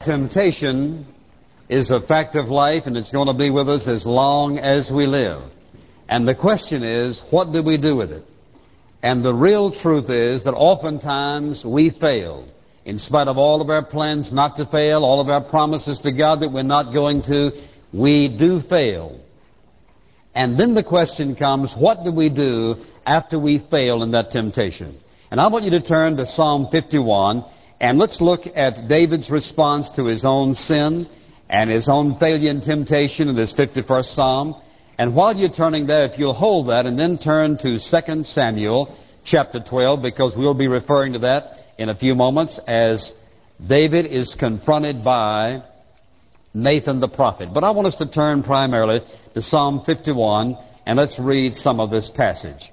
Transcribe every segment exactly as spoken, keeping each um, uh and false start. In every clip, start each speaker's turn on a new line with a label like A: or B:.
A: Temptation is a fact of life, and it's going to be with us as long as we live. And the question is, what do we do with it? And the real truth is that oftentimes we fail. In spite of all of our plans not to fail, all of our promises to God that we're not going to, we do fail. And then the question comes, what do we do after we fail in that temptation? And I want you to turn to Psalm fifty-one, and let's look at David's response to his own sin and his own failure in temptation in this fifty-first Psalm. And while you're turning there, if you'll hold that and then turn to Second Samuel chapter twelve, because we'll be referring to that in a few moments as David is confronted by Nathan the prophet. But I want us to turn primarily to Psalm fifty-one, and let's read some of this passage.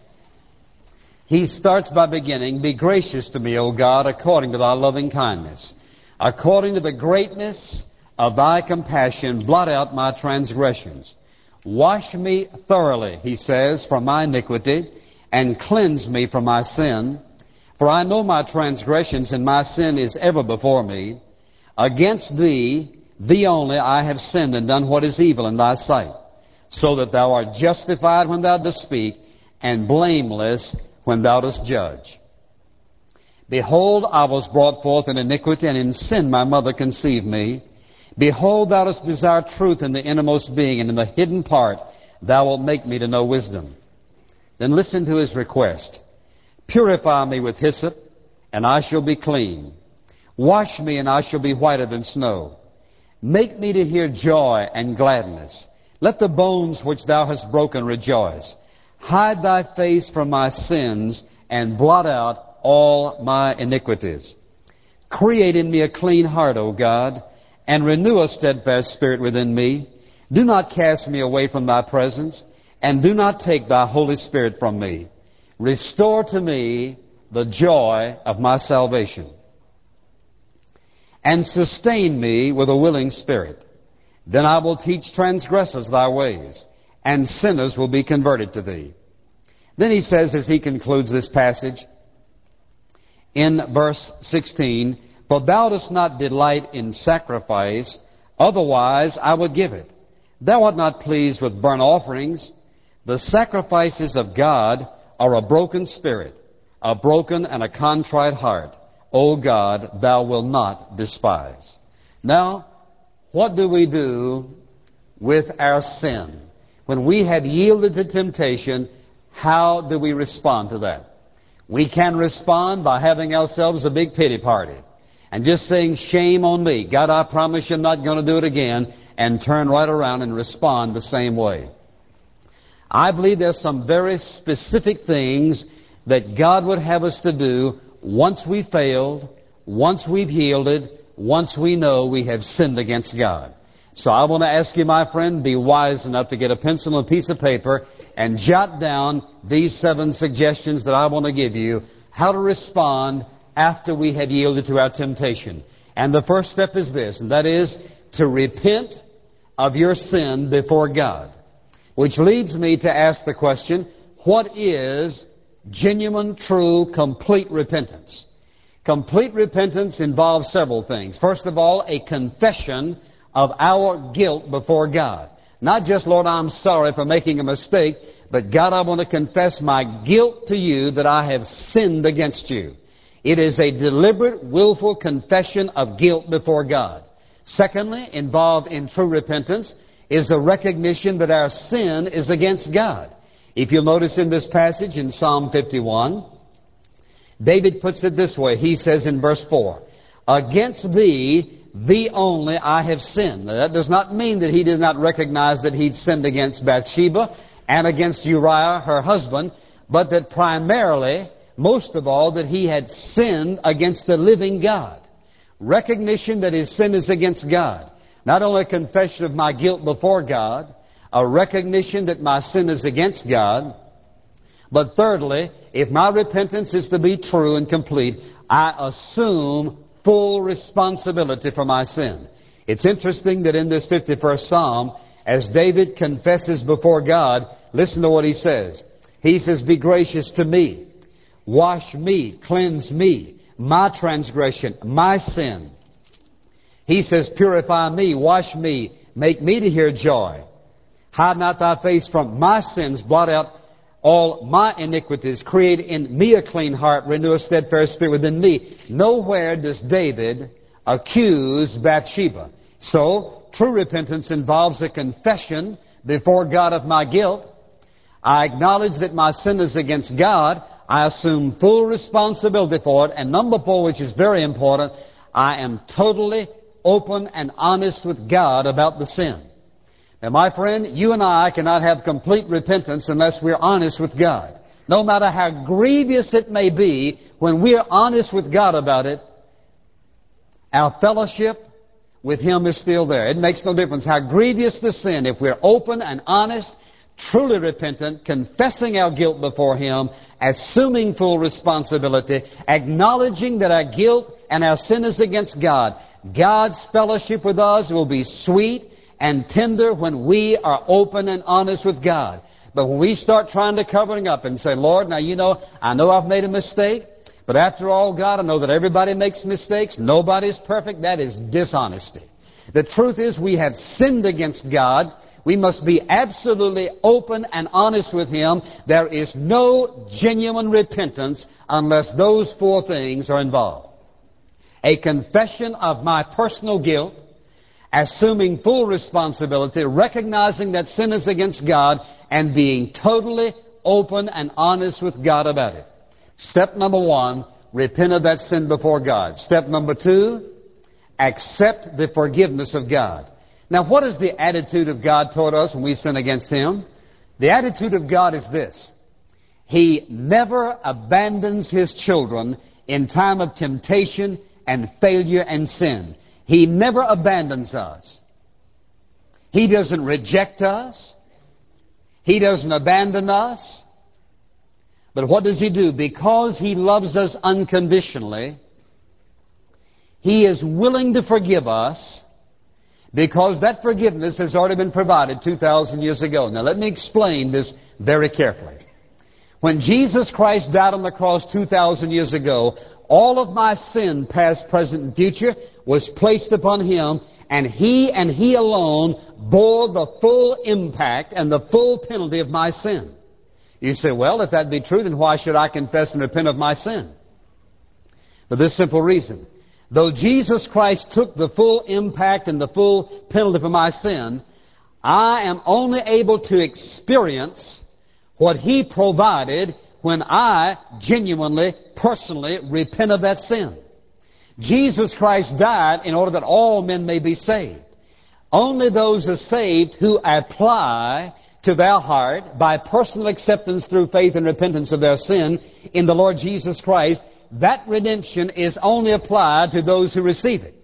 A: He starts by beginning, "Be gracious to me, O God, according to thy loving kindness. According to the greatness of thy compassion, blot out my transgressions. Wash me thoroughly," he says, "from my iniquity, and cleanse me from my sin. For I know my transgressions, and my sin is ever before me. Against thee, thee only, I have sinned and done what is evil in thy sight, so that thou art justified when thou dost speak, and blameless when thou dost judge. Behold, I was brought forth in iniquity, and in sin my mother conceived me. Behold, thou dost desire truth in the innermost being, and in the hidden part thou wilt make me to know wisdom." Then listen to his request. "Purify me with hyssop, and I shall be clean. Wash me, and I shall be whiter than snow. Make me to hear joy and gladness. Let the bones which thou hast broken rejoice. Hide thy face from my sins, and blot out all my iniquities. Create in me a clean heart, O God, and renew a steadfast spirit within me. Do not cast me away from thy presence, and do not take thy Holy Spirit from me. Restore to me the joy of my salvation, and sustain me with a willing spirit. Then I will teach transgressors thy ways, and sinners will be converted to thee." Then he says, as he concludes this passage, in verse sixteen, "For thou dost not delight in sacrifice, otherwise I would give it. Thou art not pleased with burnt offerings. The sacrifices of God are a broken spirit, a broken and a contrite heart. O God, thou wilt not despise." Now, what do we do with our sin? When we have yielded to temptation, how do we respond to that? We can respond by having ourselves a big pity party and just saying, "Shame on me. God, I promise you I'm not going to do it again," and turn right around and respond the same way. I believe there's some very specific things that God would have us to do once we've failed, once we've yielded, once we know we have sinned against God. So I want to ask you, my friend, be wise enough to get a pencil and a piece of paper and jot down these seven suggestions that I want to give you, how to respond after we have yielded to our temptation. And the first step is this, and that is to repent of your sin before God. Which leads me to ask the question, what is genuine, true, complete repentance? Complete repentance involves several things. First of all, a confession of our guilt before God. Not just, "Lord, I'm sorry for making a mistake," but, "God, I want to confess my guilt to you that I have sinned against you." It is a deliberate, willful confession of guilt before God. Secondly, involved in true repentance is a recognition that our sin is against God. If you'll notice in this passage in Psalm fifty-one, David puts it this way. He says in verse four, "Against thee, thee only I have sinned." Now, that does not mean that he does not recognize that he'd sinned against Bathsheba and against Uriah, her husband, but that primarily, most of all, that he had sinned against the living God. Recognition that his sin is against God. Not only a confession of my guilt before God, a recognition that my sin is against God, but thirdly, if my repentance is to be true and complete, I assume full responsibility for my sin. It's interesting that in this fifty-first Psalm, as David confesses before God, listen to what he says. He says, "Be gracious to me. Wash me, cleanse me, my transgression, my sin. He says, purify me, wash me, make me to hear joy. Hide not thy face from my sins, blot out all my iniquities, create in me a clean heart, renew a steadfast spirit within me. Nowhere does David accuse Bathsheba. So, true repentance involves a confession before God of my guilt. I acknowledge that my sin is against God. I assume full responsibility for it. And number four, which is very important, I am totally open and honest with God about the sin. Now, my friend, you and I cannot have complete repentance unless we're honest with God. No matter how grievous it may be, when we're honest with God about it, our fellowship with Him is still there. It makes no difference how grievous the sin. If we're open and honest, truly repentant, confessing our guilt before Him, assuming full responsibility, acknowledging that our guilt and our sin is against God, God's fellowship with us will be sweet and tender when we are open and honest with God. But when we start trying to cover it up and say, Lord, now you know, I know I've made a mistake, but after all, God, I know that everybody makes mistakes. Nobody's perfect. That is dishonesty. The truth is we have sinned against God. We must be absolutely open and honest with Him. There is no genuine repentance unless those four things are involved. A confession of my personal guilt, assuming full responsibility, recognizing that sin is against God, and being totally open and honest with God about it. Step number one, repent of that sin before God. Step number two, accept the forgiveness of God. Now, what is the attitude of God toward us when we sin against Him? The attitude of God is this. He never abandons His children in time of temptation and failure and sin. He never abandons us. He doesn't reject us. He doesn't abandon us. But what does He do? Because He loves us unconditionally, He is willing to forgive us because that forgiveness has already been provided two thousand years ago. Now let me explain this very carefully. When Jesus Christ died on the cross two thousand years ago, all of my sin, past, present, and future, was placed upon Him, and He and He alone bore the full impact and the full penalty of my sin. You say, well, if that be true, then why should I confess and repent of my sin? For this simple reason. Though Jesus Christ took the full impact and the full penalty for my sin, I am only able to experience what He provided when I genuinely, personally repent of that sin. Jesus Christ died in order that all men may be saved. Only those are saved who apply to their heart by personal acceptance through faith and repentance of their sin in the Lord Jesus Christ. That redemption is only applied to those who receive it.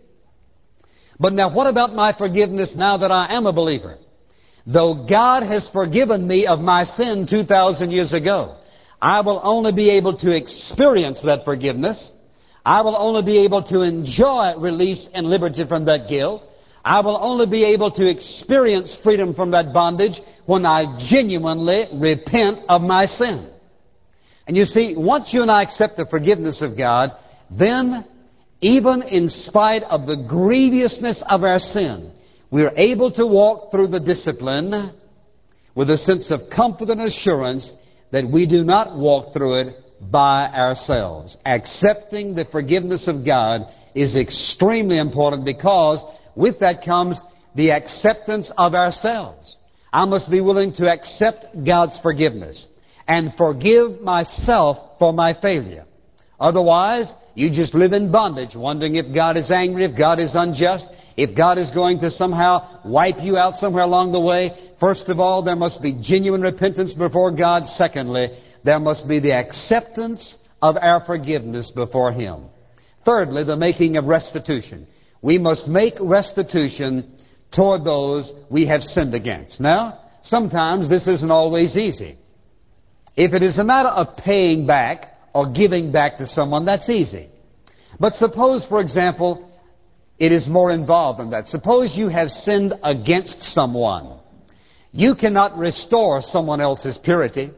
A: But now what about my forgiveness now that I am a believer? Though God has forgiven me of my sin two thousand years ago, I will only be able to experience that forgiveness. I will only be able to enjoy release and liberty from that guilt. I will only be able to experience freedom from that bondage when I genuinely repent of my sin. And you see, once you and I accept the forgiveness of God, then even in spite of the grievousness of our sin, we are able to walk through the discipline with a sense of comfort and assurance that we do not walk through it by ourselves. Accepting the forgiveness of God is extremely important because with that comes the acceptance of ourselves. I must be willing to accept God's forgiveness and forgive myself for my failure. Otherwise, you just live in bondage, wondering if God is angry, if God is unjust, if God is going to somehow wipe you out somewhere along the way. First of all, there must be genuine repentance before God. Secondly, there must be the acceptance of our forgiveness before Him. Thirdly, the making of restitution. We must make restitution toward those we have sinned against. Now, sometimes this isn't always easy. If it is a matter of paying back or giving back to someone, that's easy. But suppose, for example, it is more involved than that. Suppose you have sinned against someone. You cannot restore someone else's purity.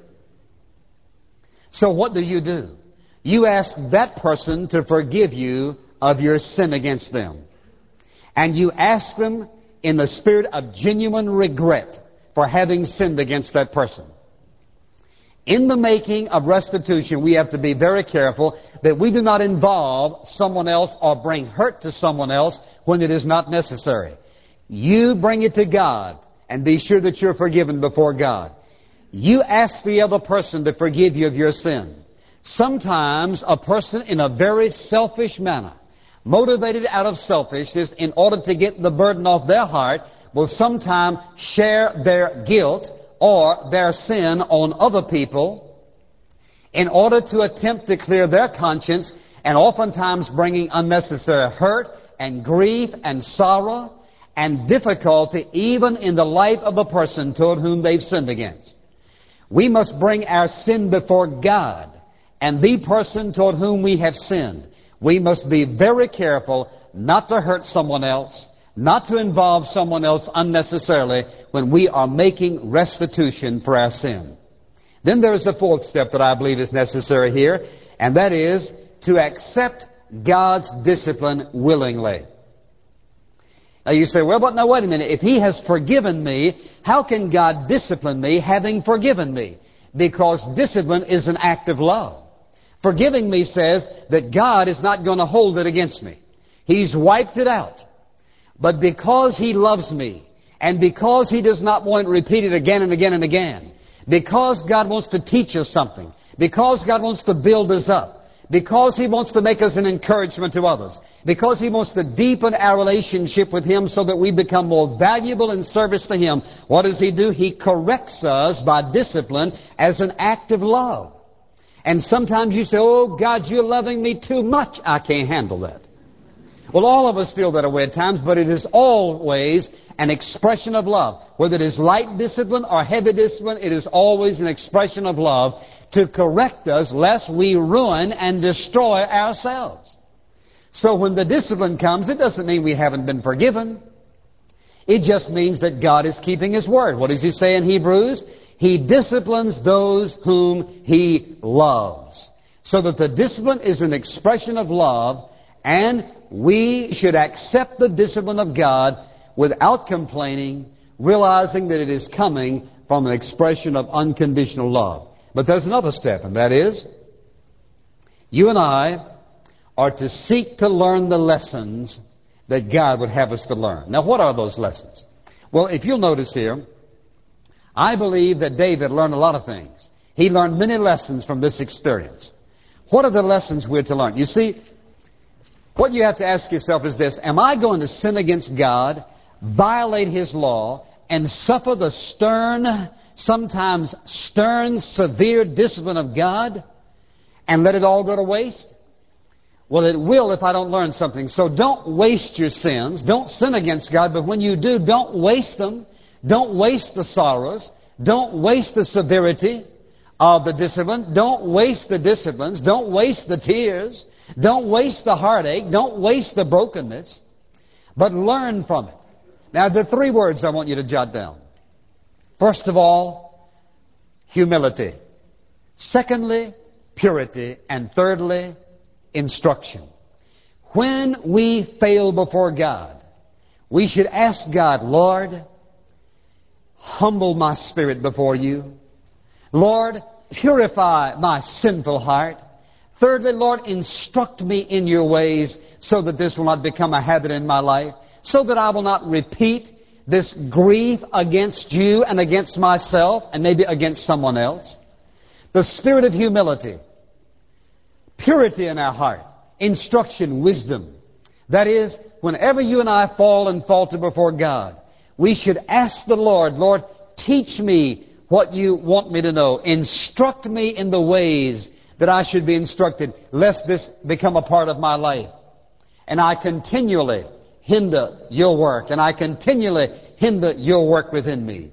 A: So what do you do? You ask that person to forgive you of your sin against them. and you ask them in the spirit of genuine regret for having sinned against that person. In the making of restitution, we have to be very careful that we do not involve someone else or bring hurt to someone else when it is not necessary. You bring it to God and be sure that you're forgiven before God. You ask the other person to forgive you of your sin. Sometimes a person in a very selfish manner, motivated out of selfishness in order to get the burden off their heart, will sometimes share their guilt or their sin on other people in order to attempt to clear their conscience, and oftentimes bringing unnecessary hurt and grief and sorrow and difficulty even in the life of a person toward whom they've sinned against. We must bring our sin before God and the person toward whom we have sinned. We must be very careful not to hurt someone else, not to involve someone else unnecessarily when we are making restitution for our sin. Then there is the fourth step that I believe is necessary here, and that is to accept God's discipline willingly. Now you say, well, but now wait a minute. If He has forgiven me, how can God discipline me having forgiven me? Because discipline is an act of love. Forgiving me says that God is not going to hold it against me. He's wiped it out. But because He loves me, and because He does not want it repeated again and again and again, because God wants to teach us something, because God wants to build us up, because He wants to make us an encouragement to others, because He wants to deepen our relationship with Him so that we become more valuable in service to Him, what does He do? He corrects us by discipline as an act of love. And sometimes you say, oh God, you're loving me too much. I can't handle that. Well, all of us feel that way at times, but it is always an expression of love. Whether it is light discipline or heavy discipline, it is always an expression of love to correct us lest we ruin and destroy ourselves. So when the discipline comes, it doesn't mean we haven't been forgiven. It just means that God is keeping His word. What does He say in Hebrews? He disciplines those whom He loves. So that the discipline is an expression of love, and we should accept the discipline of God without complaining, realizing that it is coming from an expression of unconditional love. But there's another step, and that is, you and I are to seek to learn the lessons that God would have us to learn. Now, what are those lessons? Well, if you'll notice here, I believe that David learned a lot of things. He learned many lessons from this experience. What are the lessons we're to learn? You see, what you have to ask yourself is this: am I going to sin against God, violate His law, and suffer the stern, sometimes stern, severe discipline of God and let it all go to waste? Well, it will if I don't learn something. So don't waste your sins. Don't sin against God, but when you do, don't waste them. Don't waste the sorrows. Don't waste the severity of the discipline. Don't waste the disciplines. Don't waste the tears. Don't waste the heartache. Don't waste the brokenness. But learn from it. Now, there are three words I want you to jot down. First of all, humility. Secondly, purity. And thirdly, instruction. When we fail before God, we should ask God, Lord, humble my spirit before you. Lord, purify my sinful heart. Thirdly, Lord, instruct me in your ways so that this will not become a habit in my life, so that I will not repeat this grief against you and against myself and maybe against someone else. The spirit of humility, purity in our heart, instruction, wisdom. That is, whenever you and I fall and falter before God, we should ask the Lord, Lord, teach me what you want me to know. Instruct me in the ways that I should be instructed, lest this become a part of my life. And I continually hinder your work, and I continually hinder your work within me.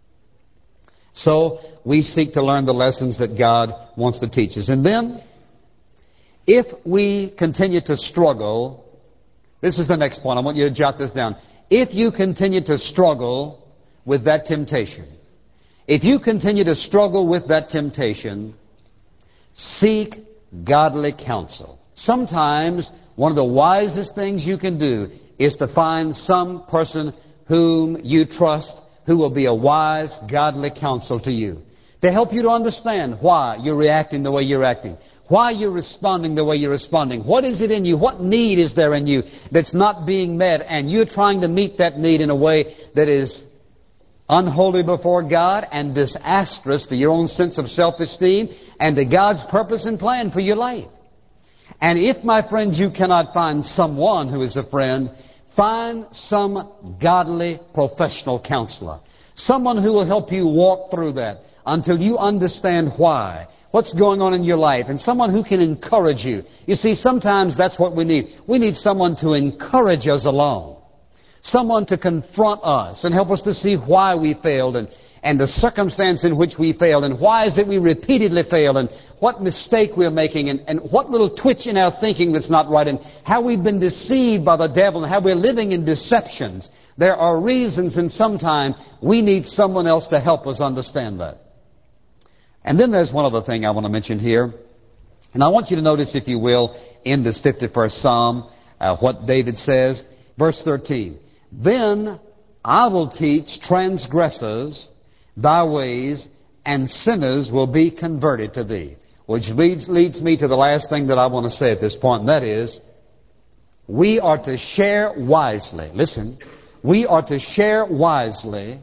A: So we seek to learn the lessons that God wants to teach us. And then, if we continue to struggle, this is the next point. I want you to jot this down. If you continue to struggle with that temptation, if you continue to struggle with that temptation, seek godly counsel. Sometimes one of the wisest things you can do is to find some person whom you trust who will be a wise, godly counsel to you, to help you to understand why you're reacting the way you're acting, why you're responding the way you're responding. What is it in you? What need is there in you that's not being met? And you're trying to meet that need in a way that is unholy before God and disastrous to your own sense of self-esteem and to God's purpose and plan for your life. And if, my friends, you cannot find someone who is a friend, find some godly professional counselor. Someone who will help you walk through that until you understand why, what's going on in your life, and someone who can encourage you. You see, sometimes that's what we need. We need someone to encourage us along. Someone to confront us and help us to see why we failed and, and the circumstance in which we failed and why is it we repeatedly fail and what mistake we're making and, and what little twitch in our thinking that's not right and how we've been deceived by the devil and how we're living in deceptions. There are reasons, and sometimes we need someone else to help us understand that. And then there's one other thing I want to mention here. And I want you to notice, if you will, in this fifty-first Psalm, uh, what David says. Verse thirteen. Then I will teach transgressors thy ways, and sinners will be converted to thee. Which leads, leads me to the last thing that I want to say at this point, and that is, we are to share wisely. Listen, we are to share wisely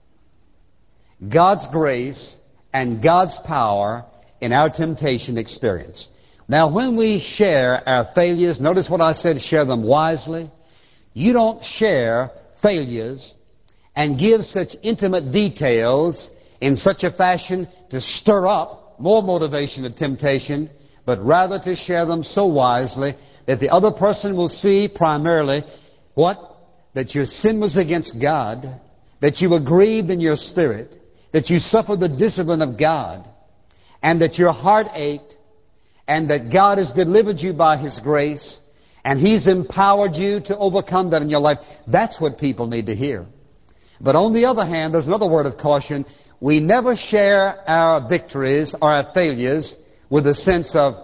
A: God's grace and God's power in our temptation experience. Now, when we share our failures, notice what I said, share them wisely. You don't share failures and give such intimate details in such a fashion to stir up more motivation and temptation, but rather to share them so wisely that the other person will see primarily what? That your sin was against God, that you were grieved in your spirit, that you suffered the discipline of God, and that your heart ached, and that God has delivered you by His grace, and He's empowered you to overcome that in your life. That's what people need to hear. But on the other hand, there's another word of caution. We never share our victories or our failures with a sense of,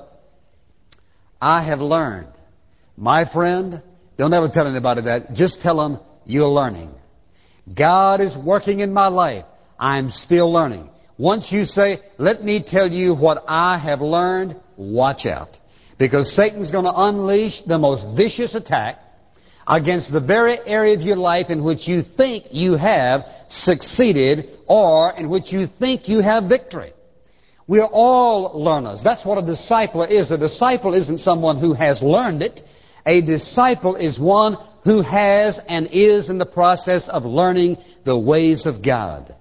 A: I have learned. My friend, don't ever tell anybody that. Just tell them, you're learning. God is working in my life. I'm still learning. Once you say, let me tell you what I have learned, watch out. Because Satan's going to unleash the most vicious attack against the very area of your life in which you think you have succeeded or in which you think you have victory. We are all learners. That's what a disciple is. A disciple isn't someone who has learned it. A disciple is one who has and is in the process of learning the ways of God.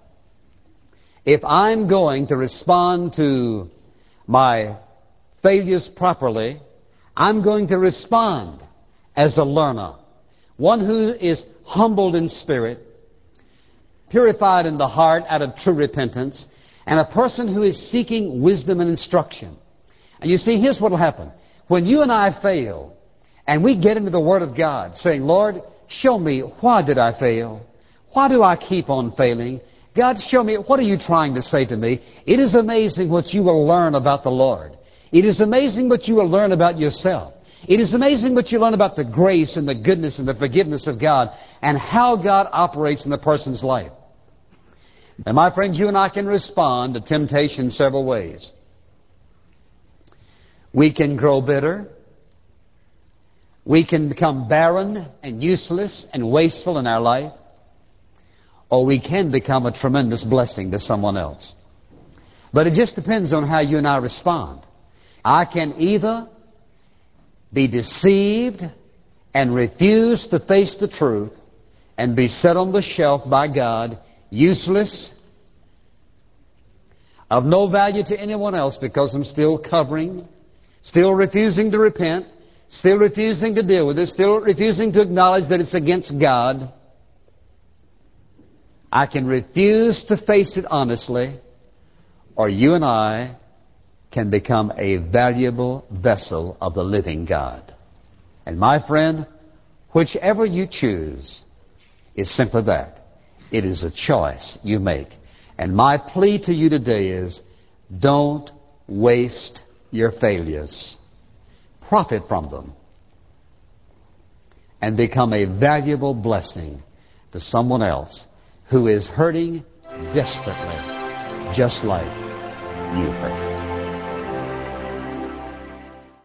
A: If I'm going to respond to my failures properly, I'm going to respond as a learner. One who is humbled in spirit, purified in the heart out of true repentance, and a person who is seeking wisdom and instruction. And you see, here's what will happen. When you and I fail, and we get into the Word of God, saying, Lord, show me, why did I fail? Why do I keep on failing? God, show me, what are you trying to say to me? It is amazing what you will learn about the Lord. It is amazing what you will learn about yourself. It is amazing what you learn about the grace and the goodness and the forgiveness of God and how God operates in the person's life. And my friends, you and I can respond to temptation several ways. We can grow bitter. We can become barren and useless and wasteful in our life. Or we can become a tremendous blessing to someone else. But it just depends on how you and I respond. I can either be deceived and refuse to face the truth and be set on the shelf by God, useless, of no value to anyone else because I'm still covering, still refusing to repent, still refusing to deal with it, still refusing to acknowledge that it's against God. I can refuse to face it honestly, or you and I can become a valuable vessel of the living God. And my friend, whichever you choose is simply that. It is a choice you make. And my plea to you today is, don't waste your failures. profit from them and become a valuable blessing to someone else who is hurting desperately, just like you've hurt.